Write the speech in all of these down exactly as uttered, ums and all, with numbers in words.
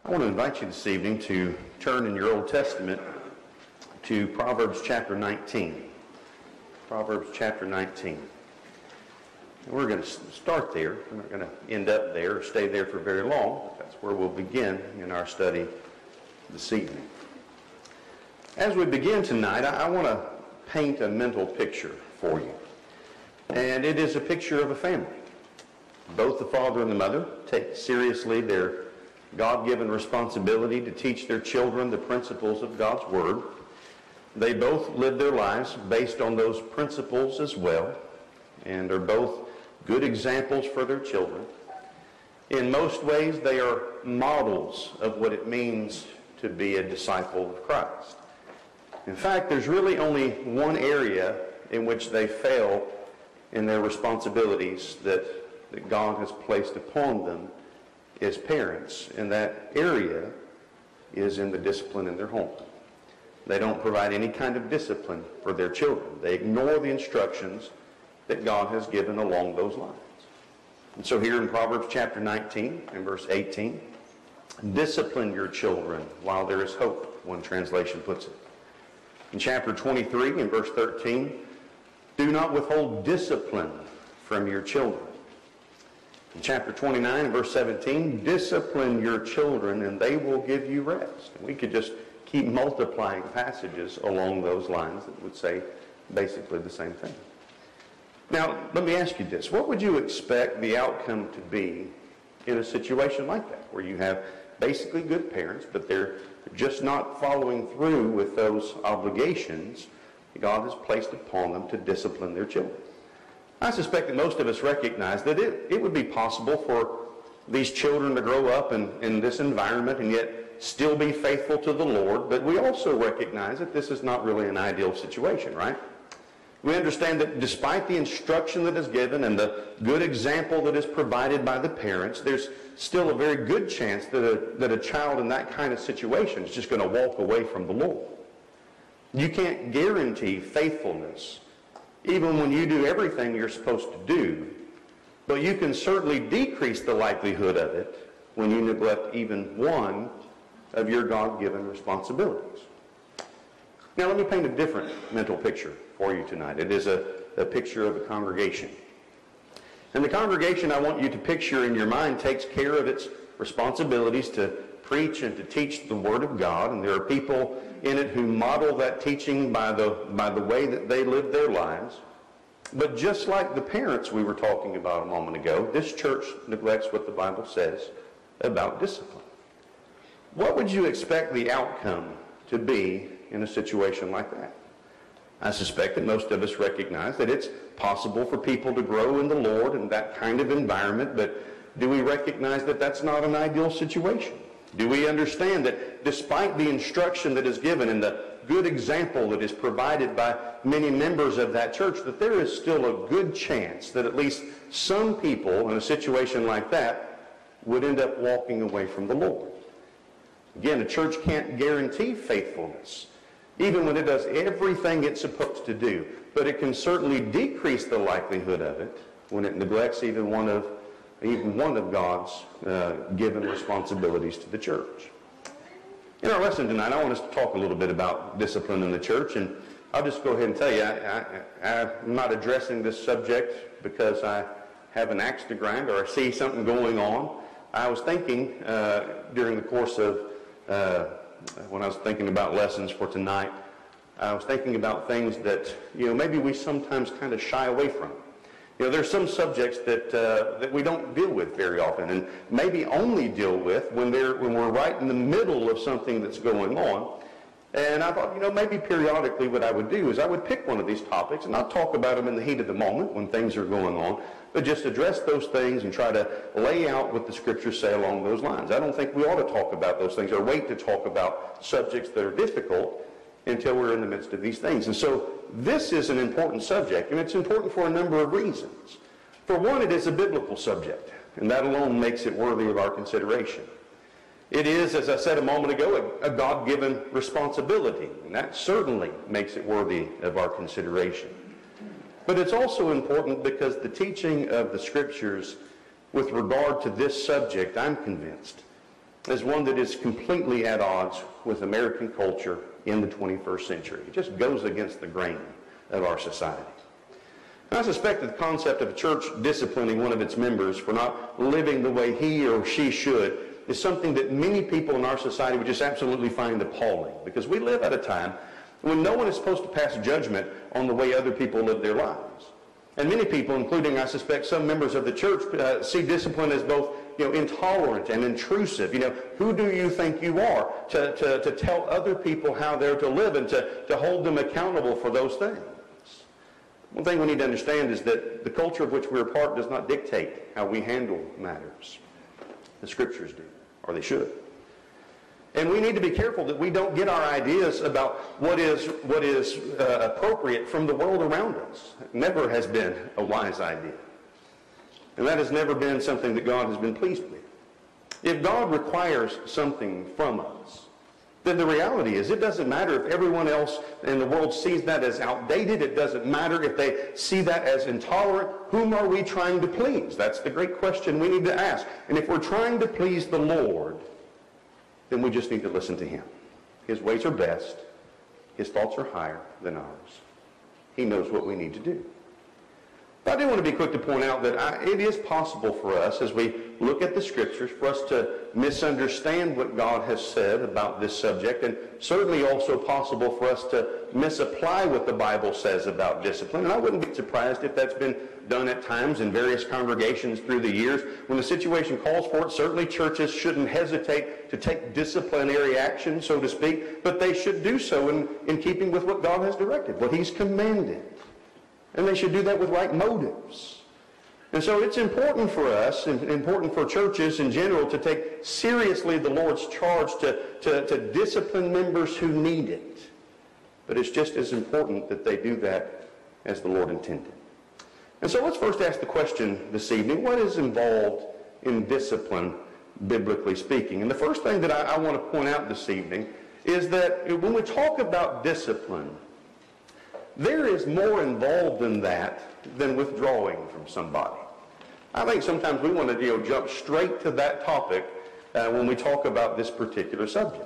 I want to invite you this evening to turn in your Old Testament to Proverbs chapter nineteen. Proverbs chapter nineteen. And we're going to start there. We're not going to end up there or stay there for very long. That's where we'll begin in our study this evening. As we begin tonight, I, I want to paint a mental picture for you. And it is a picture of a family. Both the father and the mother take seriously their God-given responsibility to teach their children the principles of God's Word. They both live their lives based on those principles as well, and are both good examples for their children. In most ways, they are models of what it means to be a disciple of Christ. In fact, there's really only one area in which they fail in their responsibilities that, that God has placed upon them as parents, and that area is in the discipline in their home. They don't provide any kind of discipline for their children. They ignore the instructions that God has given along those lines. And so here in Proverbs chapter nineteen and verse eighteen, discipline your children while there is hope, one translation puts it. In chapter twenty-three and verse thirteen, do not withhold discipline from your children. In chapter twenty-nine and verse seventeen, discipline your children and they will give you rest. And we could just keep multiplying passages along those lines that would say basically the same thing. Now, let me ask you this. What would you expect the outcome to be in a situation like that, where you have basically good parents, but they're just not following through with those obligations God has placed upon them to discipline their children? I suspect that most of us recognize that it, it would be possible for these children to grow up in, in this environment and yet still be faithful to the Lord, but we also recognize that this is not really an ideal situation, right? We understand that despite the instruction that is given and the good example that is provided by the parents, there's still a very good chance that a, that a child in that kind of situation is just going to walk away from the Lord. You can't guarantee faithfulness even when you do everything you're supposed to do, but you can certainly decrease the likelihood of it when you neglect even one of your God-given responsibilities. Now let me paint a different mental picture for you tonight. It is a, a picture of a congregation. And the congregation I want you to picture in your mind takes care of its responsibilities to preach and to teach the Word of God, and there are people in it who model that teaching by the by the way that they live their lives. But just like the parents we were talking about a moment ago, this church neglects what the Bible says about discipline. What would you expect the outcome to be in a situation like that? I suspect that most of us recognize that it's possible for people to grow in the Lord in that kind of environment, but do we recognize that that's not an ideal situation? Do we understand that despite the instruction that is given and the good example that is provided by many members of that church, that there is still a good chance that at least some people in a situation like that would end up walking away from the Lord? Again, a church can't guarantee faithfulness, even when it does everything it's supposed to do, but it can certainly decrease the likelihood of it when it neglects even one of even one of God's uh, given responsibilities to the church. In our lesson tonight, I want us to talk a little bit about discipline in the church, and I'll just go ahead and tell you, I, I, I'm not addressing this subject because I have an axe to grind or I see something going on. I was thinking uh, during the course of, uh, when I was thinking about lessons for tonight, I was thinking about things that, you know, maybe we sometimes kind of shy away from. You know, there's some subjects that uh, that we don't deal with very often, and maybe only deal with when they're when we're right in the middle of something that's going on. And I thought, you know, maybe periodically what I would do is I would pick one of these topics and not talk about them in the heat of the moment when things are going on, but just address those things and try to lay out what the Scriptures say along those lines. I don't think we ought to talk about those things or wait to talk about subjects that are difficult until we're in the midst of these things. And so this is an important subject, and it's important for a number of reasons. For one, it is a biblical subject, and that alone makes it worthy of our consideration. It is, as I said a moment ago, a, a God-given responsibility, and that certainly makes it worthy of our consideration. But it's also important because the teaching of the Scriptures with regard to this subject, I'm convinced, is one that is completely at odds with American culture in the twenty-first century. It just goes against the grain of our society. And I suspect that the concept of a church disciplining one of its members for not living the way he or she should is something that many people in our society would just absolutely find appalling, because we live at a time when no one is supposed to pass judgment on the way other people live their lives. And many people, including, I suspect, some members of the church, uh, see discipline as both, you know, intolerant and intrusive. You know, who do you think you are to, to, to tell other people how they're to live and to, to hold them accountable for those things? One thing we need to understand is that the culture of which we're a part does not dictate how we handle matters. The Scriptures do, or they should. And we need to be careful that we don't get our ideas about what is, what is uh, appropriate from the world around us. It never has been a wise idea. And that has never been something that God has been pleased with. If God requires something from us, then the reality is it doesn't matter if everyone else in the world sees that as outdated. It doesn't matter if they see that as intolerant. Whom are we trying to please? That's the great question we need to ask. And if we're trying to please the Lord, then we just need to listen to Him. His ways are best. His thoughts are higher than ours. He knows what we need to do. But I do want to be quick to point out that I, it is possible for us, as we look at the Scriptures, for us to misunderstand what God has said about this subject, and certainly also possible for us to misapply what the Bible says about discipline. And I wouldn't be surprised if that's been done at times in various congregations through the years. When the situation calls for it, certainly churches shouldn't hesitate to take disciplinary action, so to speak, but they should do so in, in keeping with what God has directed, what He's commanded. And they should do that with right motives. And so it's important for us, and important for churches in general, to take seriously the Lord's charge to, to, to discipline members who need it. But it's just as important that they do that as the Lord intended. And so let's first ask the question this evening, what is involved in discipline, biblically speaking? And the first thing that I, I want to point out this evening is that when we talk about discipline, there is more involved in that than withdrawing from somebody. I think sometimes we want to, you know, jump straight to that topic uh, when we talk about this particular subject.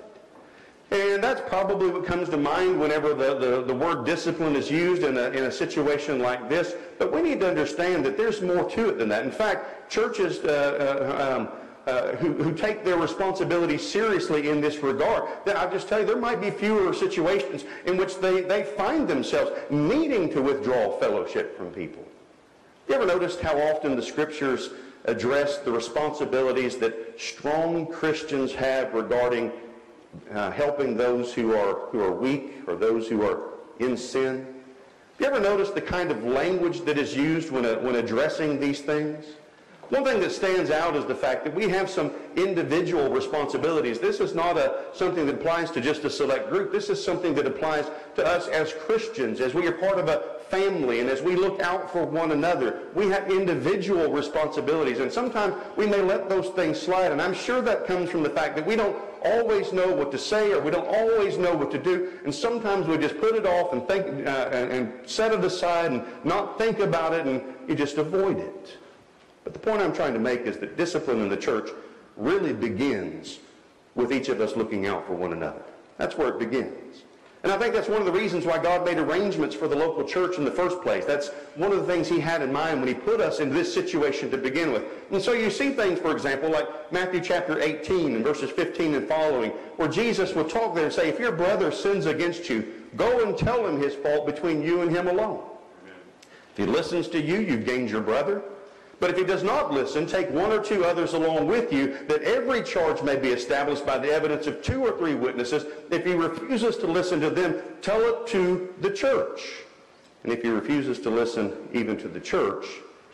And that's probably what comes to mind whenever the, the, the word discipline is used in a, in a situation like this. But we need to understand that there's more to it than that. In fact, churches uh, uh, um, Uh, who, who take their responsibility seriously in this regard, then I'll just tell you, there might be fewer situations in which they, they find themselves needing to withdraw fellowship from people. You ever noticed how often the Scriptures address the responsibilities that strong Christians have regarding uh, helping those who are, who are weak or those who are in sin? Have you ever noticed the kind of language that is used when, uh, when addressing these things? One thing that stands out is the fact that we have some individual responsibilities. This is not a, something that applies to just a select group. This is something that applies to us as Christians, as we are part of a family, and as we look out for one another. We have individual responsibilities, and sometimes we may let those things slide, and I'm sure that comes from the fact that we don't always know what to say, or we don't always know what to do, and sometimes we just put it off and think uh, and, and set it aside and not think about it, and you just avoid it. But the point I'm trying to make is that discipline in the church really begins with each of us looking out for one another. That's where it begins. And I think that's one of the reasons why God made arrangements for the local church in the first place. That's one of the things He had in mind when He put us in this situation to begin with. And so you see things, for example, like Matthew chapter eighteen and verses fifteen and following, where Jesus will talk there and say, if your brother sins against you, go and tell him his fault between you and him alone. Amen. If he listens to you, you've gained your brother. But if he does not listen, take one or two others along with you, that every charge may be established by the evidence of two or three witnesses. If he refuses to listen to them, tell it to the church. And if he refuses to listen even to the church,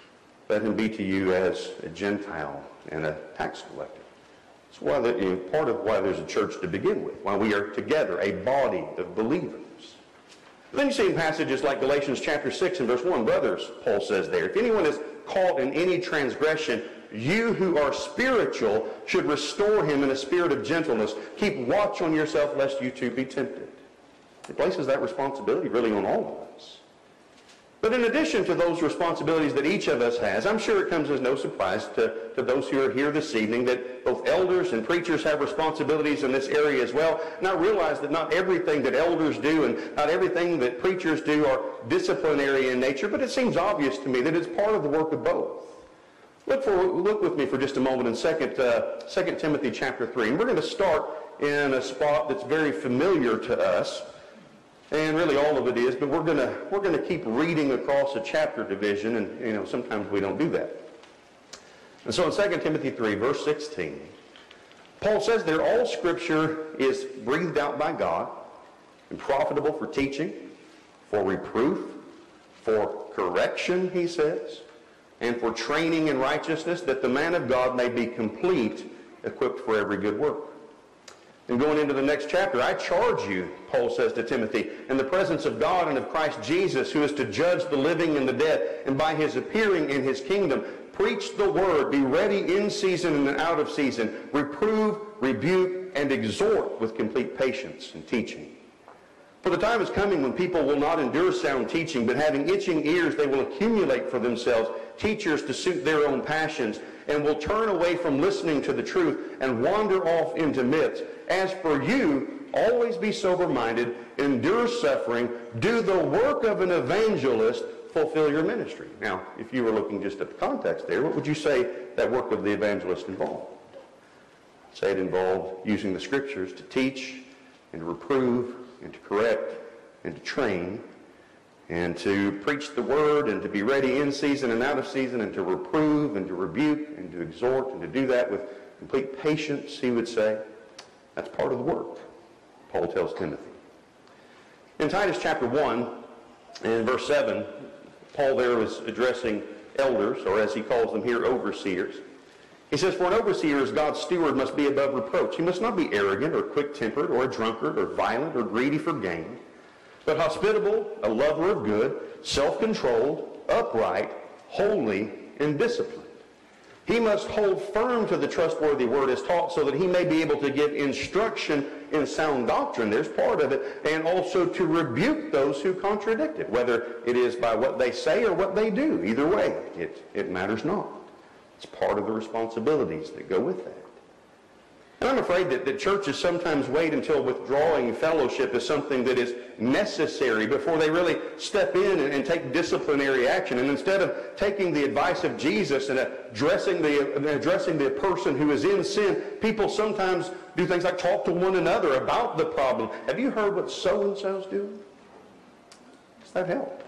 let him be to you as a Gentile and a tax collector. It's why the, you know, part of why there's a church to begin with, why we are together, a body of believers. Then you see in passages like Galatians chapter six and verse one, brothers, Paul says there, if anyone is caught in any transgression, you who are spiritual should restore him in a spirit of gentleness. Keep watch on yourself lest you too be tempted. It places that responsibility really on all of us. But in addition to those responsibilities that each of us has, I'm sure it comes as no surprise to, to those who are here this evening that both elders and preachers have responsibilities in this area as well. And I realize that not everything that elders do and not everything that preachers do are disciplinary in nature, but it seems obvious to me that it's part of the work of both. Look, for, look with me for just a moment in Second uh, Second Timothy chapter three. And we're going to start in a spot that's very familiar to us. And really all of it is, but we're going to we're going to keep reading across a chapter division, and you know sometimes we don't do that. And so in Second Timothy three, verse sixteen, Paul says there, all Scripture is breathed out by God and profitable for teaching, for reproof, for correction, he says, and for training in righteousness, that the man of God may be complete, equipped for every good work. And going into the next chapter, I charge you, Paul says to Timothy, in the presence of God and of Christ Jesus, who is to judge the living and the dead, and by his appearing in his kingdom, preach the word, be ready in season and out of season, reprove, rebuke, and exhort with complete patience and teaching. For the time is coming when people will not endure sound teaching, but having itching ears they will accumulate for themselves teachers to suit their own passions, and will turn away from listening to the truth and wander off into myths. As for you, always be sober-minded, endure suffering, do the work of an evangelist, fulfill your ministry. Now, if you were looking just at the context there, what would you say that work of the evangelist involved? Say it involved using the Scriptures to teach and to reprove and to correct and to train and to preach the word and to be ready in season and out of season and to reprove and to rebuke and to exhort and to do that with complete patience, he would say. That's part of the work, Paul tells Timothy. In Titus chapter one and verse seven, Paul there was addressing elders, or as he calls them here, overseers. He says, for an overseer as God's steward must be above reproach. He must not be arrogant or quick-tempered or a drunkard or violent or greedy for gain, but hospitable, a lover of good, self-controlled, upright, holy, and disciplined. He must hold firm to the trustworthy word as taught, so that he may be able to give instruction in sound doctrine. There's part of it. And also to rebuke those who contradict it, whether it is by what they say or what they do. Either way, it, it matters not. It's part of the responsibilities that go with that. And I'm afraid that, that churches sometimes wait until withdrawing fellowship is something that is necessary before they really step in and, and take disciplinary action. And instead of taking the advice of Jesus and addressing the, addressing the person who is in sin, people sometimes do things like talk to one another about the problem. Have you heard what so-and-so's doing? Does that help?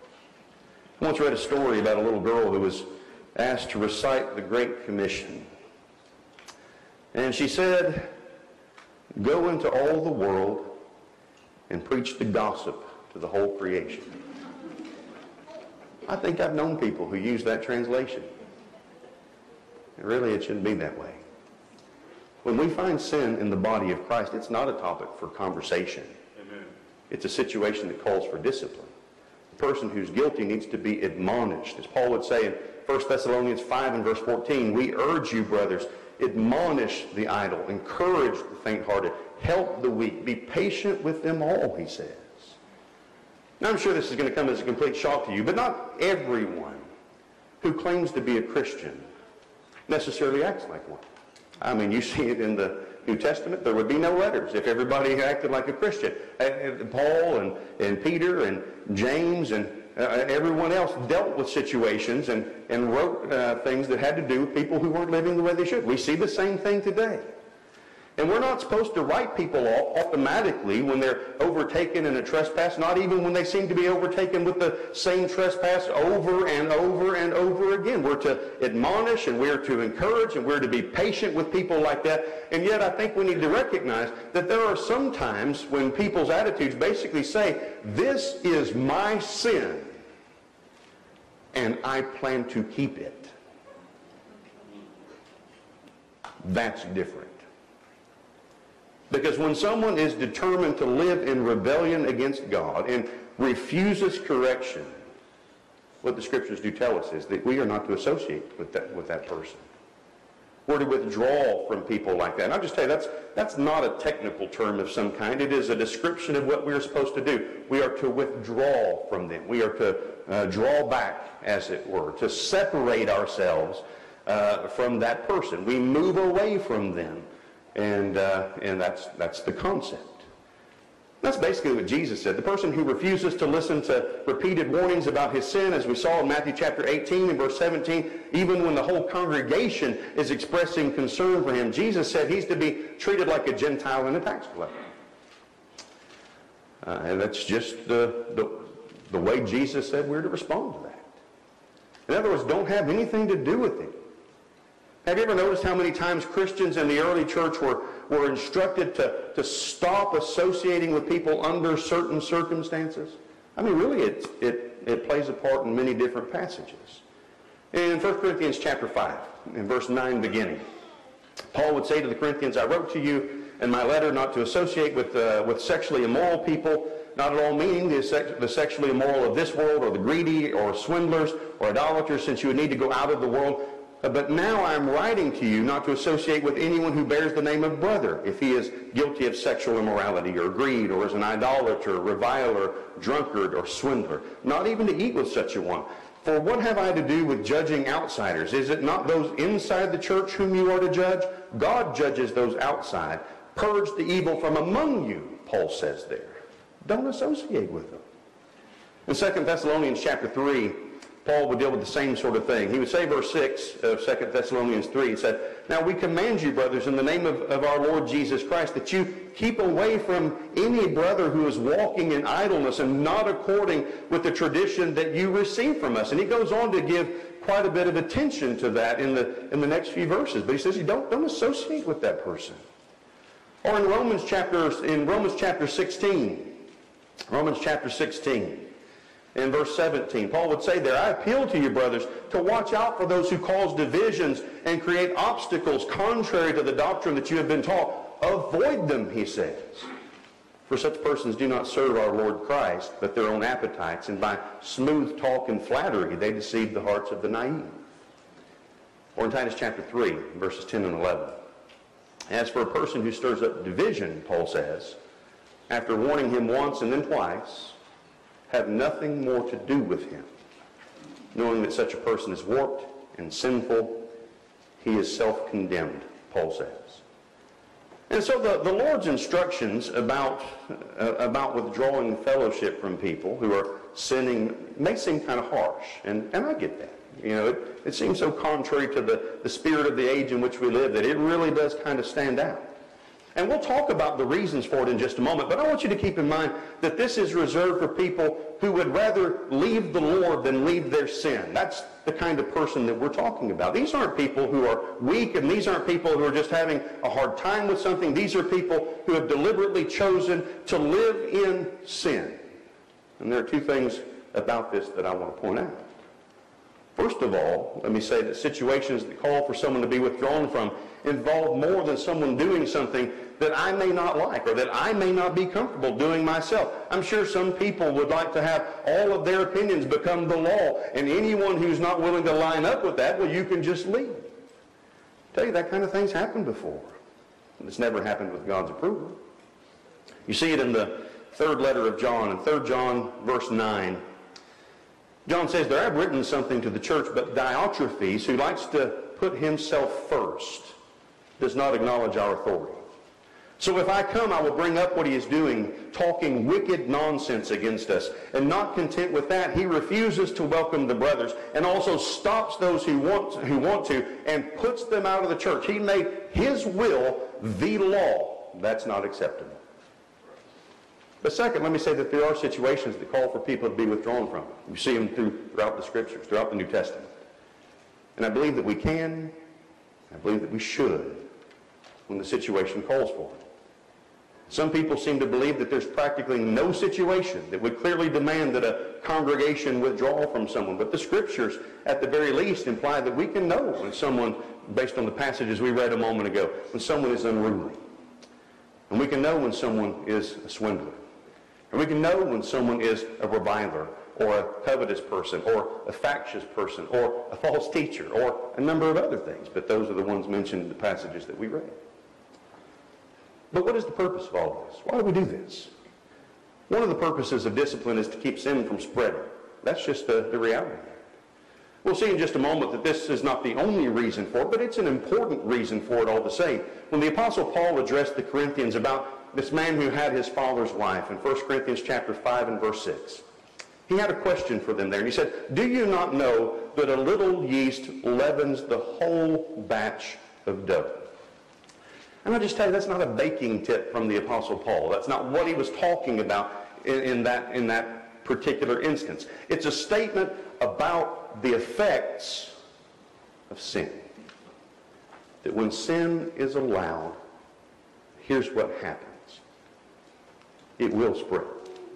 I once read a story about a little girl who was asked to recite the Great Commission. And she said, go into all the world and preach the gossip to the whole creation. I think I've known people who use that translation. And really, it shouldn't be that way. When we find sin in the body of Christ, it's not a topic for conversation. Amen. It's a situation that calls for discipline. The person who's guilty needs to be admonished. As Paul would say in First Thessalonians five and verse fourteen, we urge you, brothers, admonish the idle, encourage the faint-hearted, help the weak, be patient with them all, he says. Now, I'm sure this is going to come as a complete shock to you, but not everyone who claims to be a Christian necessarily acts like one. I mean, you see it in the New Testament. There would be no letters if everybody acted like a Christian. Paul and, and Peter and James and Uh, everyone else dealt with situations and, and wrote uh, things that had to do with people who weren't living the way they should. We see the same thing today. And we're not supposed to write people off automatically when they're overtaken in a trespass, not even when they seem to be overtaken with the same trespass over and over and over again. We're to admonish and we're to encourage and we're to be patient with people like that. And yet I think we need to recognize that there are some times when people's attitudes basically say, this is my sin and I plan to keep it. That's different. Because when someone is determined to live in rebellion against God and refuses correction, what the Scriptures do tell us is that we are not to associate with that, with that person. We're to withdraw from people like that. And I'll just tell you, that's, that's not a technical term of some kind. It is a description of what we're supposed to do. We are to withdraw from them. We are to uh, draw back, as it were, to separate ourselves uh, from that person. We move away from them. And, uh, and that's, that's the concept. That's basically what Jesus said. The person who refuses to listen to repeated warnings about his sin, as we saw in Matthew chapter eighteen and verse seventeen, even when the whole congregation is expressing concern for him, Jesus said he's to be treated like a Gentile and a tax collector. Uh, and that's just the, the, the way Jesus said we're to respond to that. In other words, don't have anything to do with it. Have you ever noticed how many times Christians in the early church were, were instructed to, to stop associating with people under certain circumstances? I mean, really, it, it, it plays a part in many different passages. In First Corinthians chapter five, in verse nine beginning, Paul would say to the Corinthians, I wrote to you in my letter not to associate with, uh, with sexually immoral people, not at all meaning the, sex, the sexually immoral of this world or the greedy or swindlers or idolaters, since you would need to go out of the world. But now I am writing to you not to associate with anyone who bears the name of brother, if he is guilty of sexual immorality or greed, or is an idolater, reviler, drunkard, or swindler, not even to eat with such a one. For what have I to do with judging outsiders? Is it not those inside the church whom you are to judge? God judges those outside. Purge the evil from among you, Paul says there. Don't associate with them. In Second Thessalonians chapter three, Paul would deal with the same sort of thing. He would say, verse six of Second Thessalonians three, he said, Now we command you, brothers, in the name of, of our Lord Jesus Christ, that you keep away from any brother who is walking in idleness and not according with the tradition that you received from us. And he goes on to give quite a bit of attention to that in the, in the next few verses. But he says, you don't, don't associate with that person. Or in Romans chapter, in Romans chapter sixteen, Romans chapter sixteen, in verse seventeen, Paul would say there, I appeal to you, brothers, to watch out for those who cause divisions and create obstacles contrary to the doctrine that you have been taught. Avoid them, he says. For such persons do not serve our Lord Christ, but their own appetites, and by smooth talk and flattery they deceive the hearts of the naive. Or in Titus chapter three, verses ten and eleven. As for a person who stirs up division, Paul says, after warning him once and then twice, have nothing more to do with him, knowing that such a person is warped and sinful. He is self-condemned, Paul says. And so the, the Lord's instructions about, uh, about withdrawing fellowship from people who are sinning may seem kind of harsh, and, and I get that. You know, it, it seems so contrary to the, the spirit of the age in which we live that it really does kind of stand out. And we'll talk about the reasons for it in just a moment, but I want you to keep in mind that this is reserved for people who would rather leave the Lord than leave their sin. That's the kind of person that we're talking about. These aren't people who are weak, and these aren't people who are just having a hard time with something. These are people who have deliberately chosen to live in sin. And there are two things about this that I want to point out. First of all, let me say that situations that call for someone to be withdrawn from involve more than someone doing something that I may not like or that I may not be comfortable doing myself. I'm sure some people would like to have all of their opinions become the law, and anyone who's not willing to line up with that, well, you can just leave. I tell you, that kind of thing's happened before. It's never happened with God's approval. You see it in the third letter of John, in Third John, verse nine. John says there, I've written something to the church, but Diotrephes, who likes to put himself first, does not acknowledge our authority. So if I come, I will bring up what he is doing, talking wicked nonsense against us. And not content with that, he refuses to welcome the brothers and also stops those who want, who want to and puts them out of the church. He made his will the law. That's not acceptable. But second, let me say that there are situations that call for people to be withdrawn from. You see them through, throughout the Scriptures, throughout the New Testament. And I believe that we can, I believe that we should, when the situation calls for it. Some people seem to believe that there's practically no situation that would clearly demand that a congregation withdraw from someone. But the Scriptures, at the very least, imply that we can know when someone, based on the passages we read a moment ago, when someone is unruly. And we can know when someone is a swindler. And we can know when someone is a reviler or a covetous person, or a factious person, or a false teacher, or a number of other things. But those are the ones mentioned in the passages that we read. But what is the purpose of all this? Why do we do this? One of the purposes of discipline is to keep sin from spreading. That's just the, the reality. We'll see in just a moment that this is not the only reason for it, but it's an important reason for it all the same. When the Apostle Paul addressed the Corinthians about this man who had his father's wife in First Corinthians chapter five and verse six, he had a question for them there. And he said, do you not know that a little yeast leavens the whole batch of dough? And I'll just tell you, that's not a baking tip from the Apostle Paul. That's not what he was talking about in, in, that, in that particular instance. It's a statement about the effects of sin. That when sin is allowed, here's what happens. It will spread.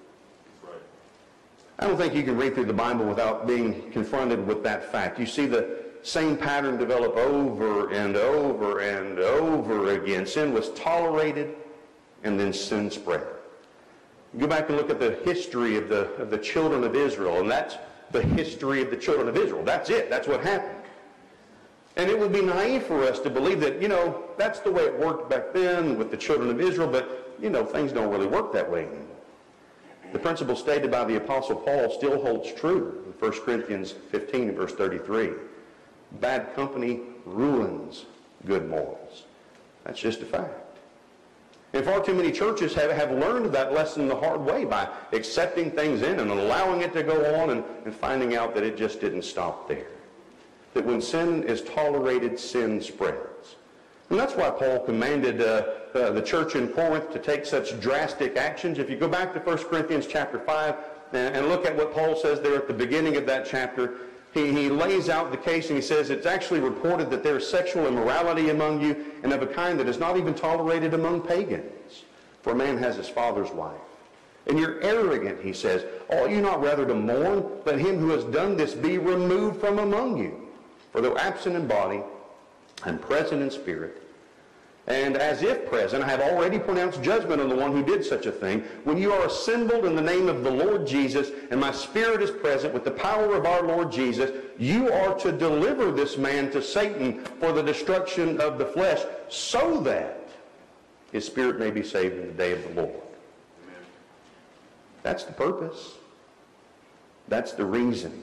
I don't think you can read through the Bible without being confronted with that fact. You see the same pattern develop over and over and over again. Sin was tolerated, and then sin spread. Go back and look at the history of the, of the children of Israel, and that's the history of the children of Israel. That's it. That's what happened. And it would be naive for us to believe that, you know, that's the way it worked back then with the children of Israel, but, you know, things don't really work that way anymore. The principle stated by the Apostle Paul still holds true in First Corinthians fifteen and verse thirty-three. Bad company ruins good morals. That's just a fact. And far too many churches have, have learned that lesson the hard way by accepting things in and allowing it to go on and, and finding out that it just didn't stop there. That when sin is tolerated, sin spreads. And that's why Paul commanded uh, uh, the church in Corinth to take such drastic actions. If you go back to First Corinthians chapter five and, and look at what Paul says there at the beginning of that chapter, he, he lays out the case and he says it's actually reported that there is sexual immorality among you and of a kind that is not even tolerated among pagans. For a man has his father's wife. And you're arrogant, he says. Ought you not rather to mourn? Let him who has done this be removed from among you. For though absent in body, I'm present in spirit. And as if present, I have already pronounced judgment on the one who did such a thing. When you are assembled in the name of the Lord Jesus, and my spirit is present with the power of our Lord Jesus, you are to deliver this man to Satan for the destruction of the flesh, so that his spirit may be saved in the day of the Lord. Amen. That's the purpose. That's the reason.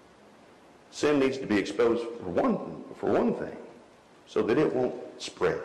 Sin needs to be exposed for one, for one thing, so that it won't spread.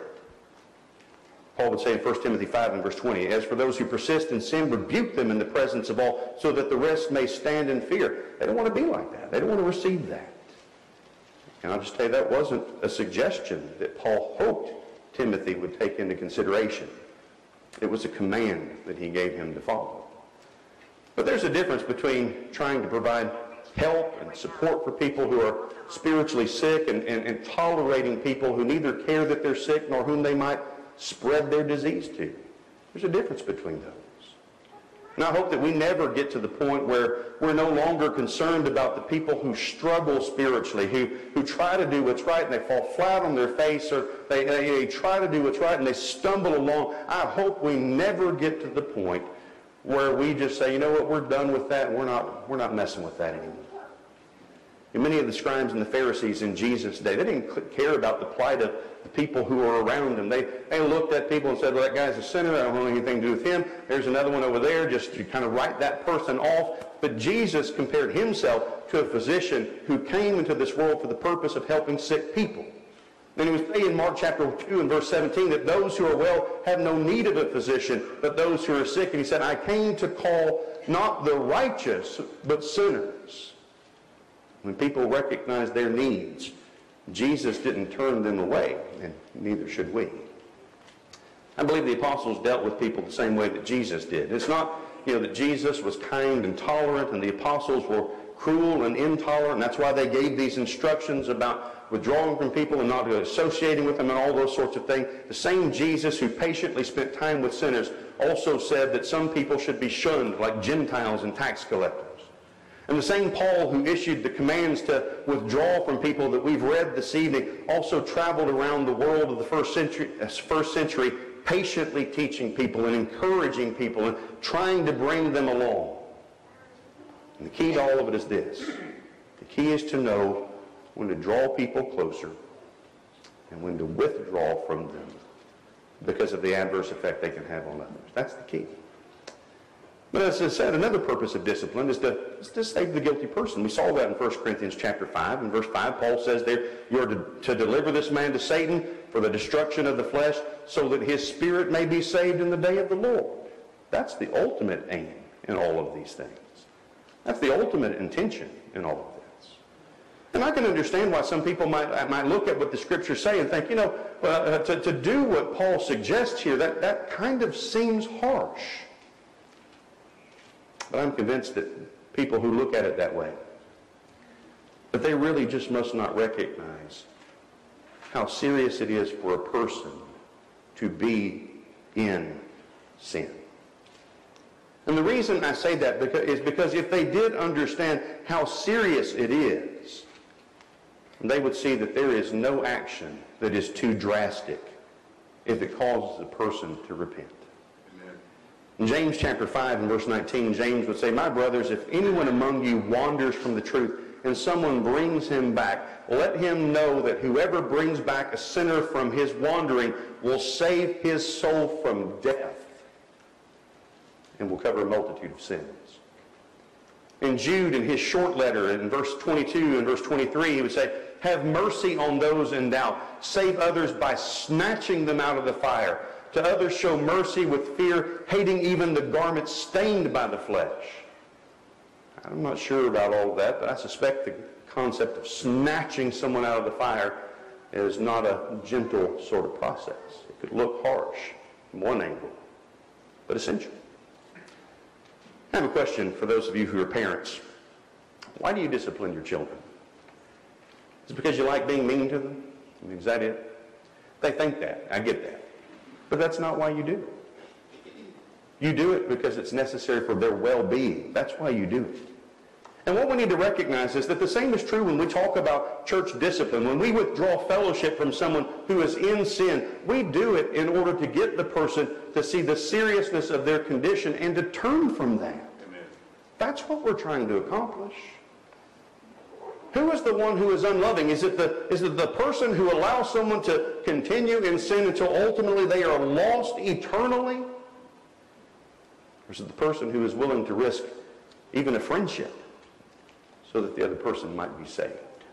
Paul would say in First Timothy five and verse twenty, as for those who persist in sin, rebuke them in the presence of all, so that the rest may stand in fear. They don't want to be like that. They don't want to receive that. And I'll just tell you, that wasn't a suggestion that Paul hoped Timothy would take into consideration. It was a command that he gave him to follow. But there's a difference between trying to provide help and support for people who are spiritually sick and, and, and tolerating people who neither care that they're sick nor whom they might spread their disease to. There's a difference between those. And I hope that we never get to the point where we're no longer concerned about the people who struggle spiritually, who, who try to do what's right and they fall flat on their face, or they, they, they try to do what's right and they stumble along. I hope we never get to the point where we just say, you know what, we're done with that and we're not, we're not messing with that anymore. And many of the scribes and the Pharisees in Jesus' day, they didn't care about the plight of the people who were around them. They, they looked at people and said, well, that guy's a sinner. I don't want anything to do with him. There's another one over there. Just you kind of write that person off. But Jesus compared himself to a physician who came into this world for the purpose of helping sick people. And he was saying in Mark chapter two and verse seventeen that those who are well have no need of a physician, but those who are sick. And he said, I came to call not the righteous, but sinners. When people recognize their needs, Jesus didn't turn them away, and neither should we. I believe the apostles dealt with people the same way that Jesus did. It's not, you know, that Jesus was kind and tolerant and the apostles were cruel and intolerant. That's why they gave these instructions about withdrawing from people and not associating with them and all those sorts of things. The same Jesus who patiently spent time with sinners also said that some people should be shunned like Gentiles and tax collectors. And the same Paul who issued the commands to withdraw from people that we've read this evening also traveled around the world of the first century, first century patiently teaching people and encouraging people and trying to bring them along. And the key to all of it is this. The key is to know when to draw people closer and when to withdraw from them because of the adverse effect they can have on others. That's the key. But as I said, another purpose of discipline is to, is to save the guilty person. We saw that in First Corinthians chapter five. In verse five, Paul says there, you are to, to deliver this man to Satan for the destruction of the flesh so that his spirit may be saved in the day of the Lord. That's the ultimate aim in all of these things. That's the ultimate intention in all of this. And I can understand why some people might, might look at what the Scriptures say and think, you know, uh, to, to do what Paul suggests here, that, that kind of seems harsh. But I'm convinced that people who look at it that way, that they really just must not recognize how serious it is for a person to be in sin. And the reason I say that is because if they did understand how serious it is, they would see that there is no action that is too drastic if it causes a person to repent. In James chapter five and verse nineteen, James would say, my brothers, if anyone among you wanders from the truth and someone brings him back, let him know that whoever brings back a sinner from his wandering will save his soul from death and will cover a multitude of sins. In Jude, in his short letter, in verse twenty-two and verse twenty-three, he would say, have mercy on those in doubt. Save others by snatching them out of the fire. To others show mercy with fear, hating even the garment stained by the flesh. I'm not sure about all of that, but I suspect the concept of snatching someone out of the fire is not a gentle sort of process. It could look harsh from one angle, but essential. I have a question for those of you who are parents. Why do you discipline your children? Is it because you like being mean to them? I mean, is that it? They think that. I get that. But that's not why you do it. You do it because it's necessary for their well-being. That's why you do it. And what we need to recognize is that the same is true when we talk about church discipline. When we withdraw fellowship from someone who is in sin, we do it in order to get the person to see the seriousness of their condition and to turn from that. Amen. That's what we're trying to accomplish. Who is the one who is unloving? Is it the, is it the person who allows someone to continue in sin until ultimately they are lost eternally? Or is it the person who is willing to risk even a friendship so that the other person might be saved?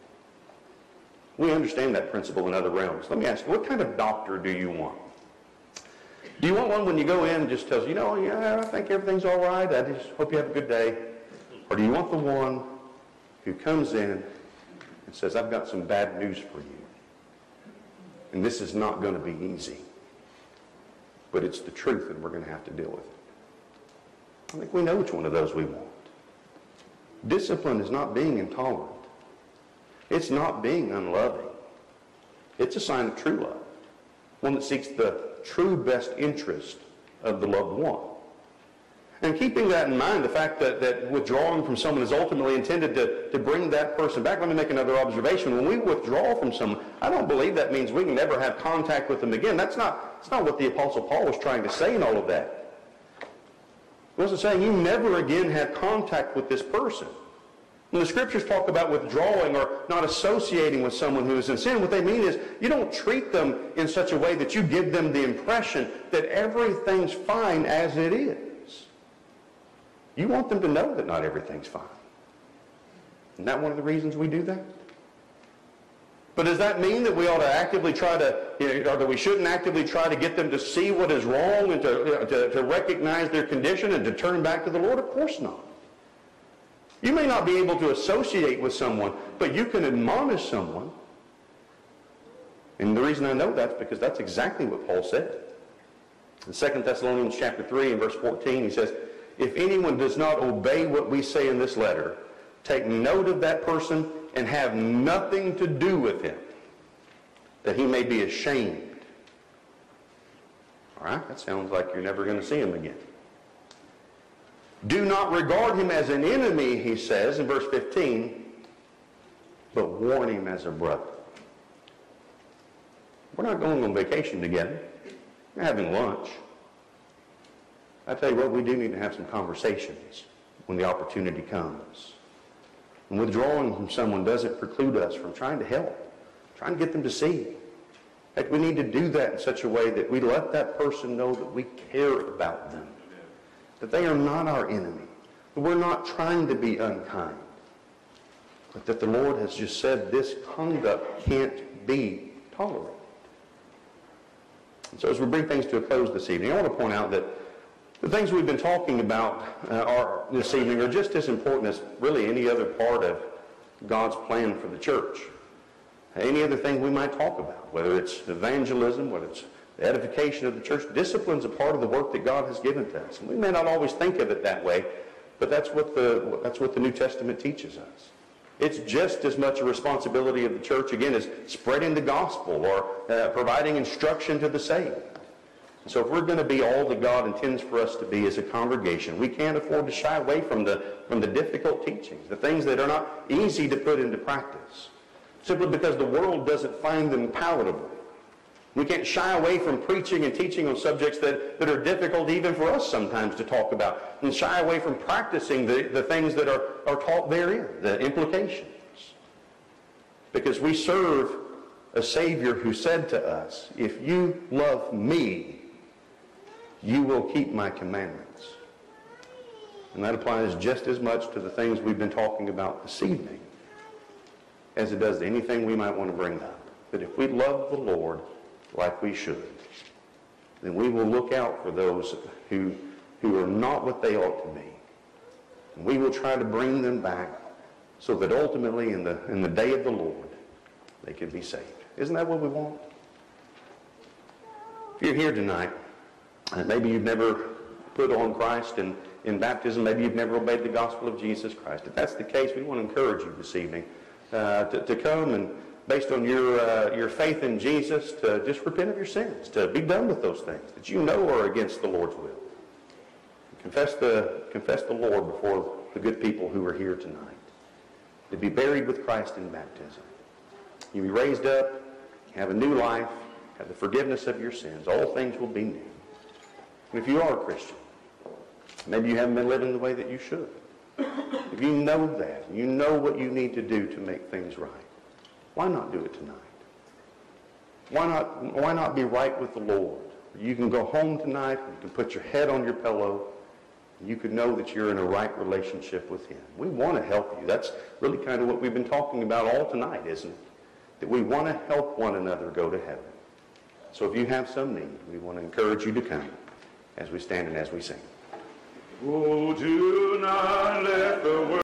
We understand that principle in other realms. Let me ask you, what kind of doctor do you want? Do you want one when you go in and just tells you, you know, yeah, I think everything's all right, I just hope you have a good day? Or do you want the one who comes in and says, I've got some bad news for you. And this is not going to be easy. But it's the truth and we're going to have to deal with it. I think we know which one of those we want. Discipline is not being intolerant. It's not being unloving. It's a sign of true love. One that seeks the true best interest of the loved one. And keeping that in mind, the fact that, that withdrawing from someone is ultimately intended to, to bring that person back. Let me make another observation. When we withdraw from someone, I don't believe that means we can never have contact with them again. That's not, that's not what the Apostle Paul was trying to say in all of that. He wasn't saying you never again have contact with this person. When the Scriptures talk about withdrawing or not associating with someone who is in sin, what they mean is you don't treat them in such a way that you give them the impression that everything's fine as it is. You want them to know that not everything's fine. Isn't that one of the reasons we do that? But does that mean that we ought to actively try to, you know, or that we shouldn't actively try to get them to see what is wrong and to, to, to recognize their condition and to turn back to the Lord? Of course not. You may not be able to associate with someone, but you can admonish someone. And the reason I know that's because that's exactly what Paul said. In Second Thessalonians chapter three and verse fourteen, he says, if anyone does not obey what we say in this letter, take note of that person and have nothing to do with him, that he may be ashamed. All right, that sounds like you're never going to see him again. Do not regard him as an enemy, he says in verse fifteen, but warn him as a brother. We're not going on vacation together. We're having lunch. I tell you what, we do need to have some conversations when the opportunity comes. And withdrawing from someone doesn't preclude us from trying to help, trying to get them to see. In fact, we need to do that in such a way that we let that person know that we care about them, that they are not our enemy, that we're not trying to be unkind, but that the Lord has just said this conduct can't be tolerated. And so as we bring things to a close this evening, I want to point out that the things we've been talking about uh, are, this evening are just as important as really any other part of God's plan for the church. Any other thing we might talk about, whether it's evangelism, whether it's the edification of the church. Discipline's a part of the work that God has given to us. And we may not always think of it that way, but that's what the, that's what the New Testament teaches us. It's just as much a responsibility of the church, again, as spreading the gospel or uh, providing instruction to the saved. And so if we're going to be all that God intends for us to be as a congregation, we can't afford to shy away from the, from the difficult teachings, the things that are not easy to put into practice, simply because the world doesn't find them palatable. We can't shy away from preaching and teaching on subjects that, that are difficult even for us sometimes to talk about, and shy away from practicing the, the things that are, are taught therein, the implications. Because we serve a Savior who said to us, if you love me, you will keep my commandments. And that applies just as much to the things we've been talking about this evening as it does to anything we might want to bring up. That if we love the Lord like we should, then we will look out for those who, who are not what they ought to be. And we will try to bring them back so that ultimately in the, in the day of the Lord, they can be saved. Isn't that what we want? If you're here tonight, and maybe you've never put on Christ in, in baptism, maybe you've never obeyed the gospel of Jesus Christ. If that's the case, we want to encourage you this evening uh, to, to come and, based on your uh, your faith in Jesus, to just repent of your sins, to be done with those things that you know are against the Lord's will. Confess the, confess the Lord before the good people who are here tonight. To be buried with Christ in baptism. You be raised up, have a new life, have the forgiveness of your sins. All things will be new. And if you are a Christian, maybe you haven't been living the way that you should. If you know that, you know what you need to do to make things right, why not do it tonight? Why not, why not be right with the Lord? You can go home tonight, you can put your head on your pillow, and you can know that you're in a right relationship with Him. We want to help you. That's really kind of what we've been talking about all tonight, isn't it? That we want to help one another go to heaven. So if you have some need, we want to encourage you to come as we stand and as we sing. Oh, do not let the world